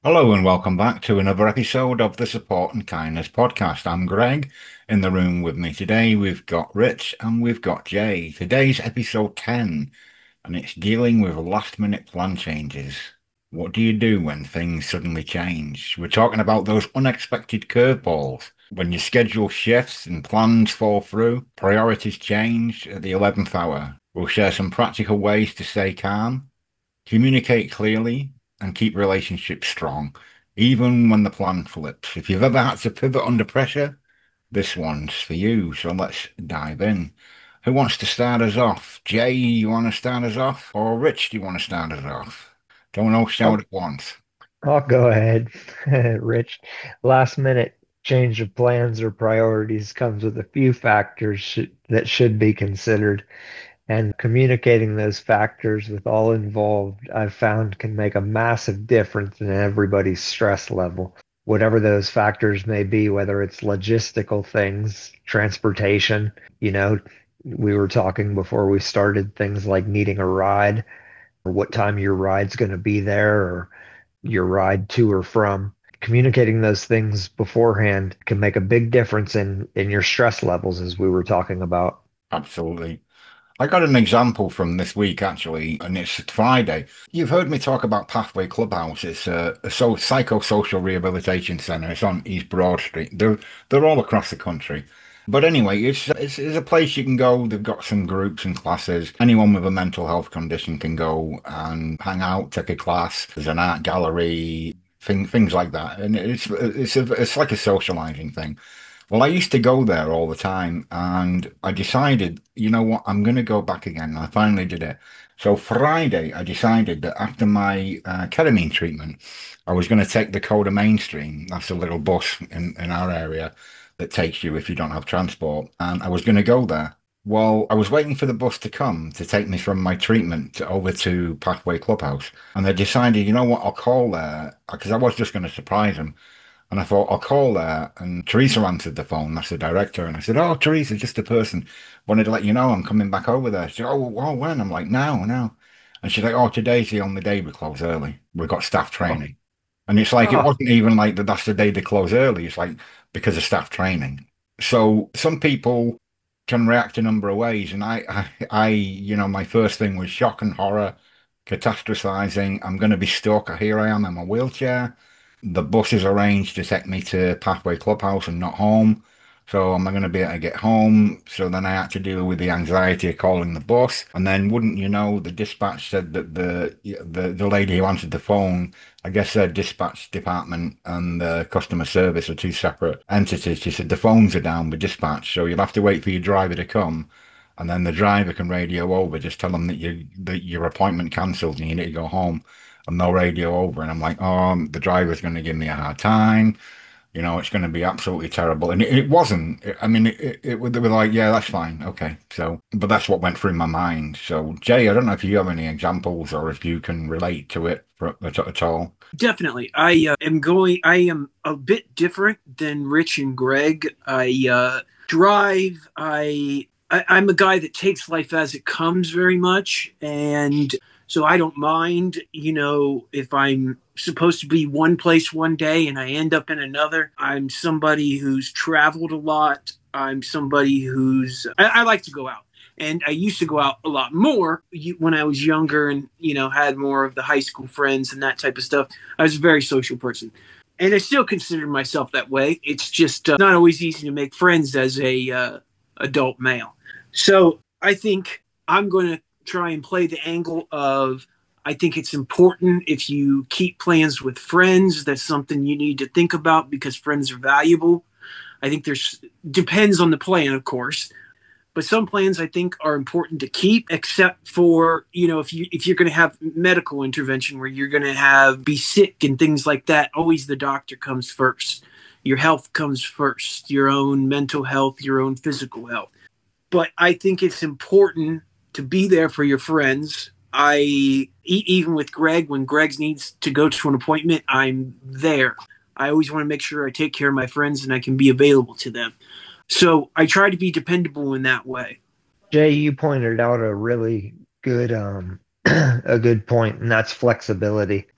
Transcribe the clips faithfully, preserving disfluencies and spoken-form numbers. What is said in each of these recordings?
Hello and welcome back to another episode of the Support and Kindness podcast. I'm Greg. In the room with me today, we've got Rich and we've got Jay. Today's episode ten, and it's dealing with last minute plan changes. What do you do when things suddenly change? We're talking about those unexpected curveballs. When your schedule shifts and plans fall through, priorities change at the eleventh hour. We'll share some practical ways to stay calm, communicate clearly, and keep relationships strong, even when the plan flips. If you've ever had to pivot under pressure, this one's for you. So let's dive in. Who wants to start us off? Jay, you want to start us off? Or Rich, do you want to start us off? Don't all shout I'll, at once. I'll go ahead, Rich. Last minute change of plans or priorities comes with a few factors sh that should be considered, and communicating those factors with all involved, I've found can make a massive difference in everybody's stress level. Whatever those factors may be, whether it's logistical things, transportation, you know, we were talking before we started things like needing a ride or what time your ride's going to be there or your ride to or from. Communicating those things beforehand can make a big difference in in your stress levels, as we were talking about. Absolutely. I got an example from this week actually, and it's Friday. You've heard me talk about Pathway Clubhouse. It's a, a so psychosocial rehabilitation centre. It's on East Broad Street. They're they're all across the country. But anyway, it's, it's it's a place you can go. They've got some groups and classes. Anyone with a mental health condition can go and hang out, take a class. There's an art gallery, thing, things like that. And it's it's a, it's like a socializing thing. Well, I used to go there all the time, and I decided, you know what, I'm going to go back again. And I finally did it. So Friday, I decided that after my uh, ketamine treatment, I was going to take the Coda Mainstream. That's a little bus in, in our area that takes you if you don't have transport. And I was going to go there. Well, I was waiting for the bus to come to take me from my treatment to, over to Pathway Clubhouse. And I decided, you know what, I'll call there because I was just going to surprise him. And I thought, I'll call there. And Teresa answered the phone. That's the director. And I said, oh, Teresa, just a person. Wanted to let you know I'm coming back over there. She said, oh, well, when? I'm like, now, now. And she's like, oh, today's the only day we close early. We've got staff Oh, training. And it's like, it oh, wasn't even like that that's the day they close early. It's like because of staff training. So some people can react a number of ways. And I, I, I, you know, my first thing was shock and horror, catastrophizing. I'm going to be stuck. Here I am in my wheelchair. The bus is arranged to take me to Pathway Clubhouse and not home. So am I going to be able to get home? So then I had to deal with the anxiety of calling the bus. And then wouldn't you know, the dispatch said that the the, the lady who answered the phone, I guess their dispatch department and the customer service are two separate entities. She said the phones are down with dispatch, so you'll have to wait for your driver to come. And then the driver can radio over, just tell them that you that your appointment cancelled and you need to go home and they'll radio over. And I'm like, oh, the driver's going to give me a hard time. You know, it's going to be absolutely terrible. And it, it wasn't. I mean, it, it, it, they were like, yeah, that's fine. Okay. So, but that's what went through my mind. So, Jay, I don't know if you have any examples or if you can relate to it for, at, at all. Definitely. I uh, am going, I am a bit different than Rich and Greg. I uh, drive, I, I, I'm a guy that takes life as it comes very much. And so I don't mind, you know, if I'm supposed to be one place one day and I end up in another. I'm somebody who's traveled a lot. I'm somebody who's, I, I like to go out. And I used to go out a lot more when I was younger and, you know, had more of the high school friends and that type of stuff. I was a very social person. And I still consider myself that way. It's just uh, not always easy to make friends as a uh, adult male. So I think I'm going to try and play the angle of I think it's important if you keep plans with friends. That's something you need to think about because friends are valuable. I think there's depends on the plan, of course, but some plans I think are important to keep, except for, you know, if you if you're going to have medical intervention where you're going to have be sick and things like that, always the doctor comes first. Your health comes first, your own mental health, your own physical health. But I think it's important to be there for your friends. I e- even with Greg, when Greg needs to go to an appointment, I'm there. I always want to make sure I take care of my friends and I can be available to them. So I try to be dependable in that way. Jay, you pointed out a really good um a good point, and that's flexibility.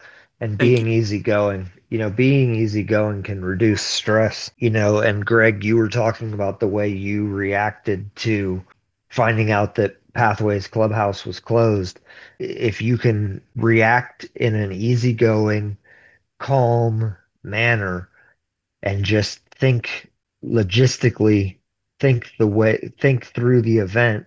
and Thank you. being easygoing. You know, being easygoing can reduce stress, you know, and Greg, you were talking about the way you reacted to finding out that Pathways Clubhouse was closed. If you can react in an easygoing, calm manner and just think logistically, think the way, think through the event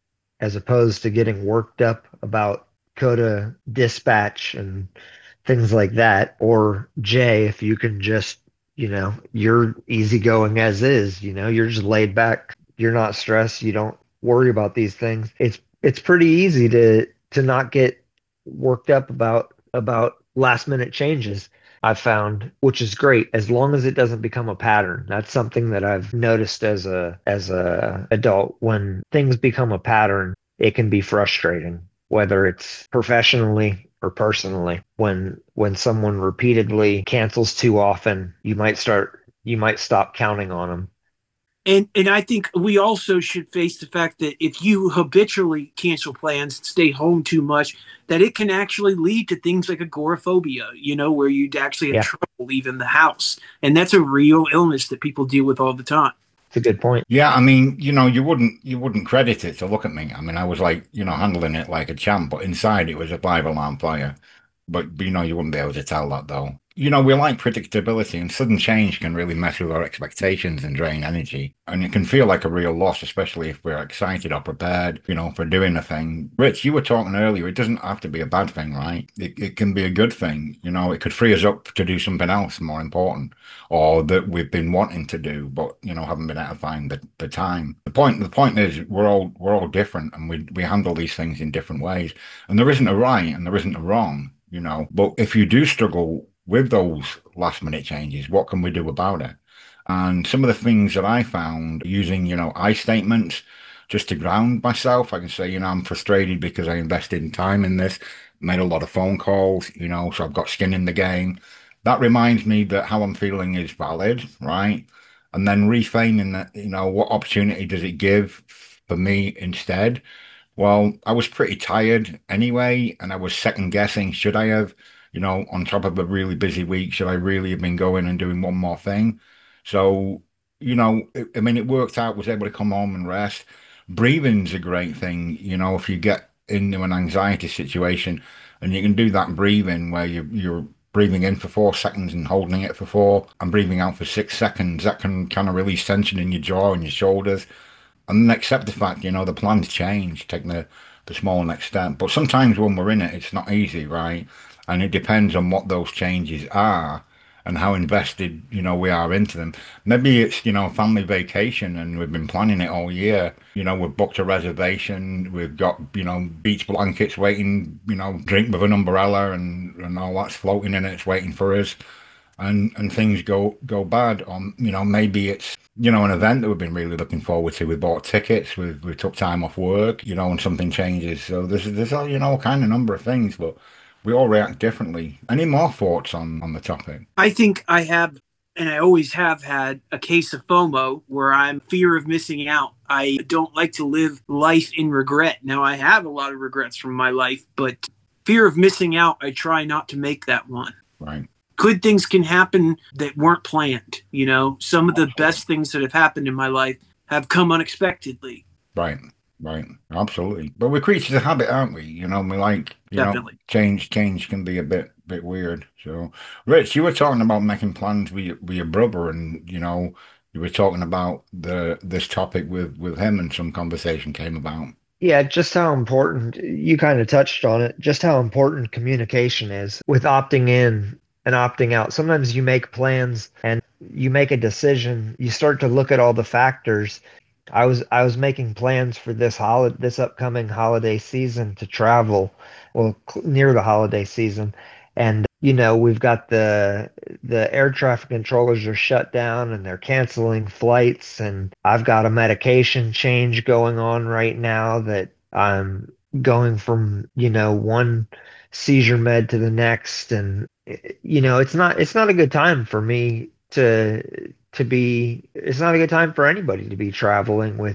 as opposed to getting worked up about Coda dispatch and things like that. Or Jay, if you can just, you know, you're easygoing as is, you know, you're just laid back, you're not stressed, you don't worry about these things. It's it's pretty easy to to not get worked up about about last minute changes. I've found, which is great, as long as it doesn't become a pattern. That's something that I've noticed as a as a adult. When things become a pattern, it can be frustrating, whether it's professionally or personally. When when someone repeatedly cancels too often, you might start you might stop counting on them. And and I think we also should face the fact that if you habitually cancel plans, stay home too much, that it can actually lead to things like agoraphobia, you know, where you'd actually have Yeah, trouble leaving the house. And that's a real illness that people deal with all the time. it's a good point. Yeah, I mean, you know, you wouldn't you wouldn't credit it to look at me. I mean, I was like, you know, handling it like a champ, but inside it was a five alarm fire. But, but you know, you wouldn't be able to tell that though. You know, we like predictability, and sudden change can really mess with our expectations and drain energy. And it can feel like a real loss, especially if we're excited or prepared, you know, for doing a thing. Rich, you were talking earlier, it doesn't have to be a bad thing, right? It, it can be a good thing. You know, it could free us up to do something else more important or that we've been wanting to do, but, you know, haven't been able to find the, the time. The point, the point is we're all, we're all different and we, we handle these things in different ways. And there isn't a right and there isn't a wrong, you know, but if you do struggle with those last minute changes, what can we do about it? And some of the things that I found using, you know, I statements just to ground myself, I can say, you know, I'm frustrated because I invested in time in this, made a lot of phone calls, you know, so I've got skin in the game. That reminds me that how I'm feeling is valid, right? And then reframing that, you know, what opportunity does it give for me instead? Well, I was pretty tired anyway, and I was second guessing, should I have, you know, on top of a really busy week, should I really have been going and doing one more thing? So, you know, it, I mean, it worked out, was able to come home and rest. Breathing's a great thing, you know, if you get into an anxiety situation and you can do that breathing where you, you're breathing in for four seconds and holding it for four and breathing out for six seconds, that can kind of release tension in your jaw and your shoulders and then accept the fact, you know, the plans change, take the, the small next step. But sometimes when we're in it, it's not easy, right? And it depends on what those changes are and how invested, you know, we are into them. Maybe it's, you know, family vacation and we've been planning it all year. You know, we've booked a reservation, we've got, you know, beach blankets waiting, you know, drink with an umbrella and, and all that's floating in it, it's waiting for us and and things go go bad. Or you know, maybe it's you know an event that we've been really looking forward to. We bought tickets, we we took time off work, you know, and something changes. So there's there's a you know kind of number of things, but we all react differently. Any more thoughts on on the topic? I think I have, and I always have had a case of FOMO where I'm fear of missing out. I don't like to live life in regret. Now, I have a lot of regrets from my life, but fear of missing out, I try not to make that one. Right. Good things can happen that weren't planned. You know, some of the best things that have happened in my life have come unexpectedly. Right. Right. Absolutely. But we're creatures of habit, aren't we? You know, we like, you Definitely. know, change, change can be a bit, bit weird. So, Rich, you were talking about making plans with your, with your brother and, you know, you were talking about the, this topic with, with him and some conversation came about. Yeah, just how important, you kind of touched on it, just how important communication is with opting in and opting out. Sometimes you make plans and you make a decision, you start to look at all the factors. I was I was making plans for this holiday, this upcoming holiday season to travel, well, cl- near the holiday season, and you know we've got the the air traffic controllers are shut down and they're canceling flights, and I've got a medication change going on right now that I'm going from you know one seizure med to the next, and you know it's not it's not a good time for me to to be it's not a good time for anybody to be traveling with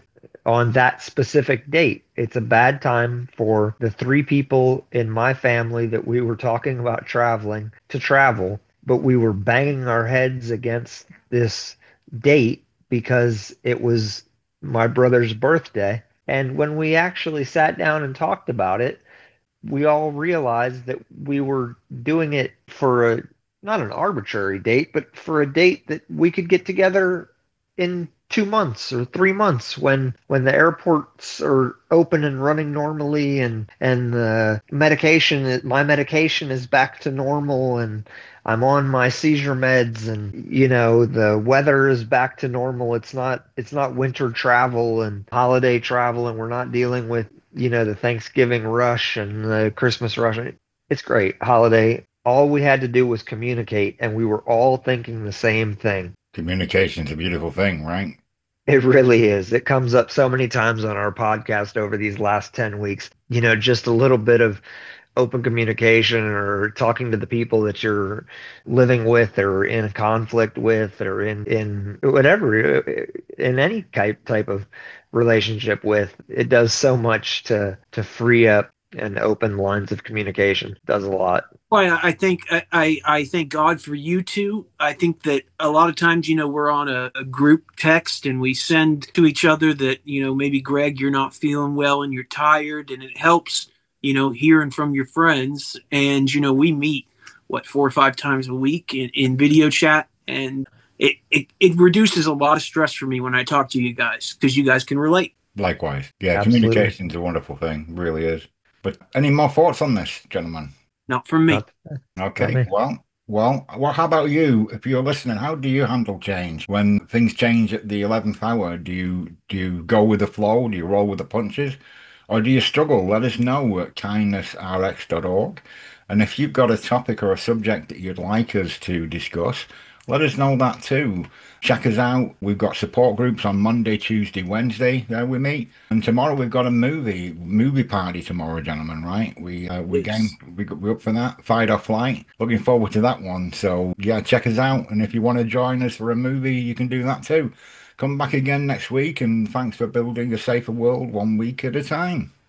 on that specific date. It's a bad time for the three people in my family that we were talking about traveling to travel, but we were banging our heads against this date because it was my brother's birthday. And when we actually sat down and talked about it, we all realized that we were doing it for a not an arbitrary date, but for a date that we could get together in two months or three months when when the airports are open and running normally, and and the medication my medication is back to normal, and I'm on my seizure meds, and you know the weather is back to normal. It's not it's not winter travel and holiday travel, and we're not dealing with you know the Thanksgiving rush and the Christmas rush. It's great holiday. All we had to do was communicate, and we were all thinking the same thing. Communication's a beautiful thing, right? It really is. It comes up so many times on our podcast over these last ten weeks. You know, just a little bit of open communication, or talking to the people that you're living with or in a conflict with, or in, in whatever, in any type, type of relationship with. It does so much to, to free up and open lines of communication. It does a lot. Well, I think I, I thank God for you two. I think that a lot of times, you know, we're on a, a group text and we send to each other that, you know, maybe Greg, you're not feeling well and you're tired, and it helps, you know, hearing from your friends. And, you know, we meet, what, four or five times a week in, in video chat. And it, it, it reduces a lot of stress for me when I talk to you guys, because you guys can relate. Likewise. Yeah, Absolutely. Communication's a wonderful thing. It really is. But any more thoughts on this, gentlemen? Not from me. Not, Okay, not me. well, well, well, how about you? If you're listening, how do you handle change? When things change at the eleventh hour, do you do you go with the flow? Do you roll with the punches? Or do you struggle? Let us know at kindness r x dot org. And if you've got a topic or a subject that you'd like us to discuss, let us know that too. Check us out. We've got support groups on Monday, Tuesday, Wednesday. There we meet. And tomorrow we've got a movie movie party tomorrow, gentlemen. Right? We uh, we Yes. game we we're up for that. Fight or Flight. Looking forward to that one. So yeah, check us out. And if you want to join us for a movie, you can do that too. Come back again next week. And thanks for building a safer world one week at a time.